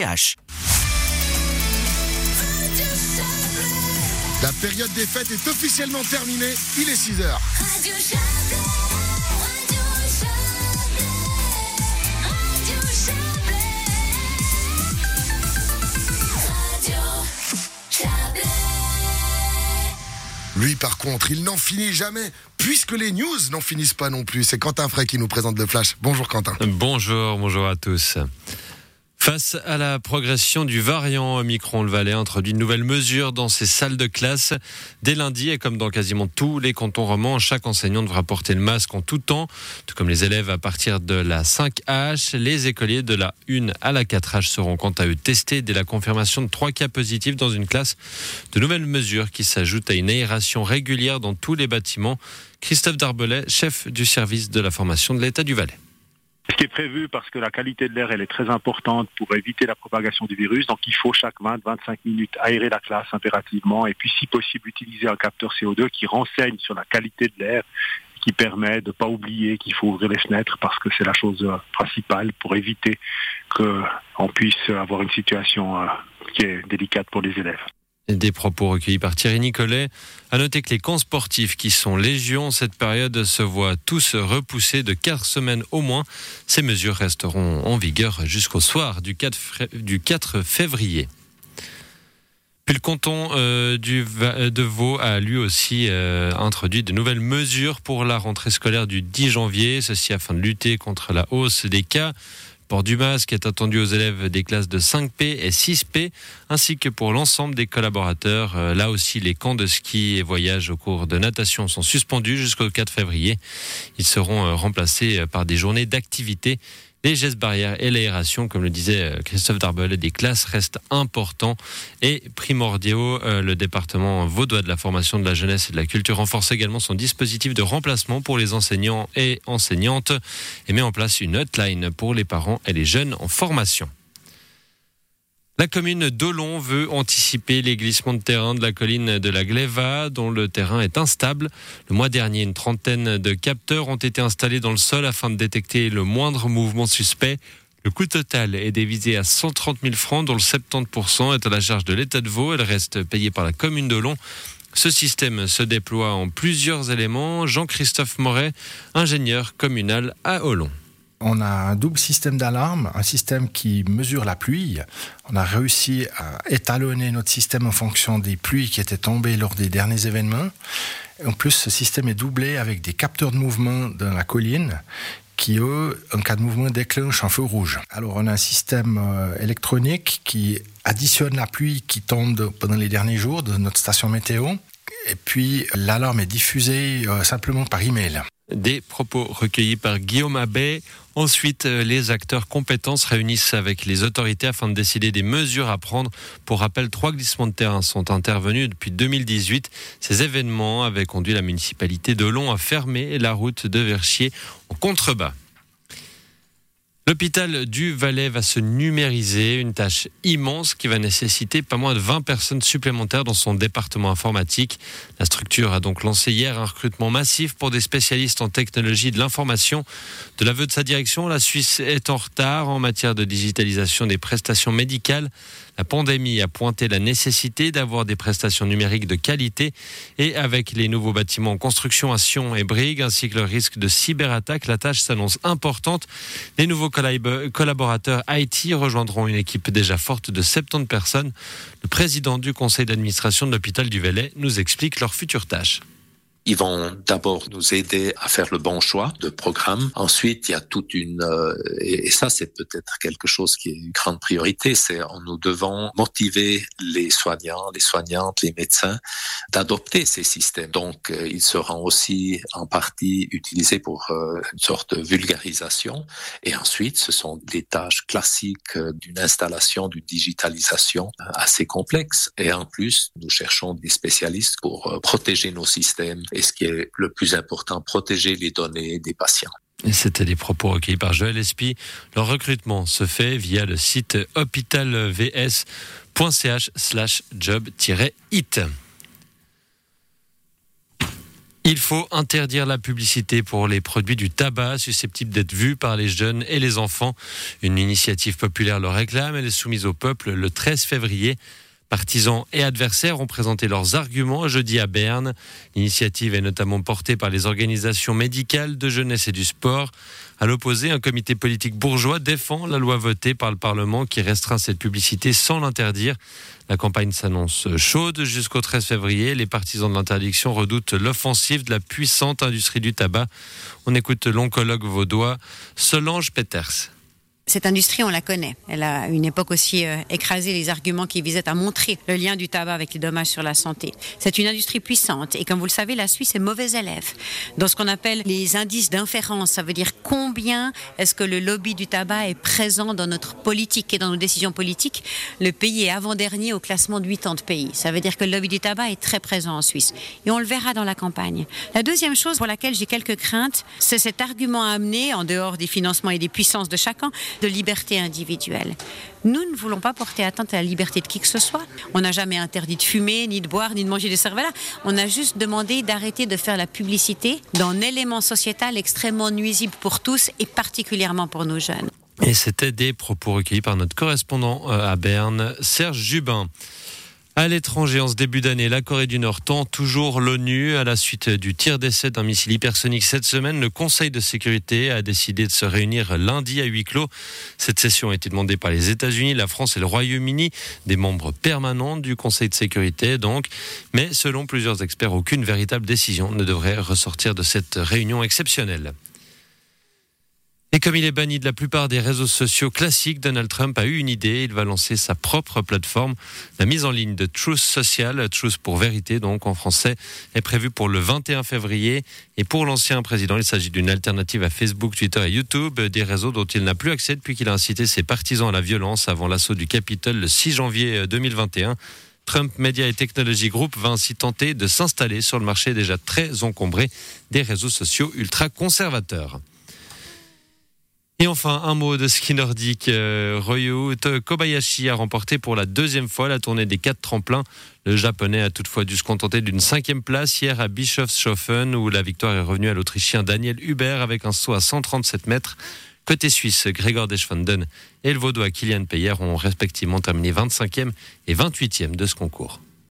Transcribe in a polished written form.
La période des fêtes est officiellement terminée, il est 6h. Lui, par contre, il n'en finit jamais, puisque les news n'en finissent pas non plus. C'est Quentin Frey qui nous présente le Flash. Bonjour Quentin. Bonjour à tous. Face à la progression du variant Omicron, le Valais introduit de nouvelles mesures dans ses salles de classe. Dès lundi, et comme dans quasiment tous les cantons romans, chaque enseignant devra porter le masque en tout temps, tout comme les élèves à partir de la 5H. Les écoliers de la 1 à la 4H seront quant à eux testés dès la confirmation de 3 cas positifs dans une classe. De nouvelles mesures qui s'ajoutent à une aération régulière dans tous les bâtiments. Christophe Darbelet, chef du service de la formation de l'État du Valais. Ce qui est prévu parce que la qualité de l'air elle est très importante pour éviter la propagation du virus, donc il faut chaque 20-25 minutes aérer la classe impérativement et puis si possible utiliser un capteur CO2 qui renseigne sur la qualité de l'air, qui permet de ne pas oublier qu'il faut ouvrir les fenêtres parce que c'est la chose principale pour éviter qu'on puisse avoir une situation qui est délicate pour les élèves. Des propos recueillis par Thierry Nicolet. À noter que les camps sportifs qui sont légion, cette période se voit tous repousser de 4 semaines au moins. Ces mesures resteront en vigueur jusqu'au soir du 4 février. Puis le canton de Vaud a lui aussi introduit de nouvelles mesures pour la rentrée scolaire du 10 janvier. Ceci afin de lutter contre la hausse des cas. Le port du masque est attendu aux élèves des classes de 5P et 6P, ainsi que pour l'ensemble des collaborateurs. Là aussi, les camps de ski et voyages au cours de natation sont suspendus jusqu'au 4 février. Ils seront remplacés par des journées d'activité. Les gestes barrières et l'aération, comme le disait Christophe Darbelet, des classes restent importants et primordiaux. Le département vaudois de la formation de la jeunesse et de la culture renforce également son dispositif de remplacement pour les enseignants et enseignantes et met en place une hotline pour les parents et les jeunes en formation. La commune d'Olon veut anticiper les glissements de terrain de la colline de la Gleva, dont le terrain est instable. Le mois dernier, une trentaine de capteurs ont été installés dans le sol afin de détecter le moindre mouvement suspect. Le coût total est dévisé à 130 000 francs, dont le 70% est à la charge de l'État de Vaud. Elle reste payée par la commune d'Olon. Ce système se déploie en plusieurs éléments. Jean-Christophe Moret, ingénieur communal à Olon. On a un double système d'alarme, un système qui mesure la pluie. On a réussi à étalonner notre système en fonction des pluies qui étaient tombées lors des derniers événements. Et en plus, ce système est doublé avec des capteurs de mouvement dans la colline qui, eux, en cas de mouvement, déclenchent un feu rouge. Alors, on a un système électronique qui additionne la pluie qui tombe pendant les derniers jours de notre station météo. Et puis, l'alarme est diffusée simplement par email. Des propos recueillis par Guillaume Abbé. Ensuite, les acteurs compétents se réunissent avec les autorités afin de décider des mesures à prendre. Pour rappel, 3 glissements de terrain sont intervenus depuis 2018. Ces événements avaient conduit la municipalité d'Olon à fermer la route de Verchier en contrebas. L'hôpital du Valais va se numériser, une tâche immense qui va nécessiter pas moins de 20 personnes supplémentaires dans son département informatique. La structure a donc lancé hier un recrutement massif pour des spécialistes en technologie de l'information. De l'aveu de sa direction, la Suisse est en retard en matière de digitalisation des prestations médicales. La pandémie a pointé la nécessité d'avoir des prestations numériques de qualité et avec les nouveaux bâtiments en construction à Sion et Brigue ainsi que le risque de cyberattaque, la tâche s'annonce importante. Les nouveaux collaborateurs IT rejoindront une équipe déjà forte de 70 personnes. Le président du conseil d'administration de l'hôpital du Valais nous explique leurs futures tâches. Ils vont d'abord nous aider à faire le bon choix de programme. Ensuite, il y a toute une... et ça, c'est peut-être quelque chose qui est une grande priorité, c'est nous devons motiver les soignants, les soignantes, les médecins d'adopter ces systèmes. Donc, ils seront aussi en partie utilisés pour une sorte de vulgarisation. Et ensuite, ce sont des tâches classiques d'une installation, d'une digitalisation assez complexe. Et en plus, nous cherchons des spécialistes pour protéger nos systèmes. Et ce qui est le plus important, protéger les données des patients. Et c'était les propos recueillis par Joël Espy. Le recrutement se fait via le site hôpitalvs.ch/job-it. Il faut interdire la publicité pour les produits du tabac susceptibles d'être vus par les jeunes et les enfants. Une initiative populaire le réclame. Elle est soumise au peuple le 13 février. Partisans et adversaires ont présenté leurs arguments jeudi à Berne. L'initiative est notamment portée par les organisations médicales de jeunesse et du sport. À l'opposé, un comité politique bourgeois défend la loi votée par le Parlement qui restreint cette publicité sans l'interdire. La campagne s'annonce chaude jusqu'au 13 février. Les partisans de l'interdiction redoutent l'offensive de la puissante industrie du tabac. On écoute l'oncologue vaudois Solange Peters. Cette industrie, on la connaît. Elle a à une époque aussi écrasé les arguments qui visaient à montrer le lien du tabac avec les dommages sur la santé. C'est une industrie puissante et comme vous le savez, la Suisse est mauvais élève. Dans ce qu'on appelle les indices d'inférence, ça veut dire combien est-ce que le lobby du tabac est présent dans notre politique et dans nos décisions politiques. Le pays est avant-dernier au classement de 80 pays. Ça veut dire que le lobby du tabac est très présent en Suisse. Et on le verra dans la campagne. La deuxième chose pour laquelle j'ai quelques craintes, c'est cet argument amené, en dehors des financements et des puissances de chacun, de liberté individuelle. Nous ne voulons pas porter atteinte à la liberté de qui que ce soit. On n'a jamais interdit de fumer, ni de boire, ni de manger des cervelas. On a juste demandé d'arrêter de faire la publicité d'un élément sociétal extrêmement nuisible pour tous et particulièrement pour nos jeunes. Et c'était des propos recueillis par notre correspondant à Berne, Serge Jubin. À l'étranger, en ce début d'année, la Corée du Nord tend toujours l'ONU. À la suite du tir d'essai d'un missile hypersonique cette semaine, le Conseil de sécurité a décidé de se réunir lundi à huis clos. Cette session a été demandée par les États-Unis, la France et le Royaume-Uni, des membres permanents du Conseil de sécurité donc. Mais selon plusieurs experts, aucune véritable décision ne devrait ressortir de cette réunion exceptionnelle. Et comme il est banni de la plupart des réseaux sociaux classiques, Donald Trump a eu une idée. Il va lancer sa propre plateforme. La mise en ligne de Truth Social, Truth pour vérité, donc en français, est prévue pour le 21 février. Et pour l'ancien président, il s'agit d'une alternative à Facebook, Twitter et YouTube, des réseaux dont il n'a plus accès depuis qu'il a incité ses partisans à la violence avant l'assaut du Capitole le 6 janvier 2021. Trump Media et Technology Group va ainsi tenter de s'installer sur le marché déjà très encombré des réseaux sociaux ultra-conservateurs. Et enfin, un mot de ski nordique. Ryo Kobayashi a remporté pour la deuxième fois la tournée des 4 tremplins. Le Japonais a toutefois dû se contenter d'une 5e place hier à Bischofshofen où la victoire est revenue à l'Autrichien Daniel Huber avec un saut à 137 mètres. Côté suisse, Gregor Deschwanden et le Vaudois Kilian Payer ont respectivement terminé 25e et 28e de ce concours.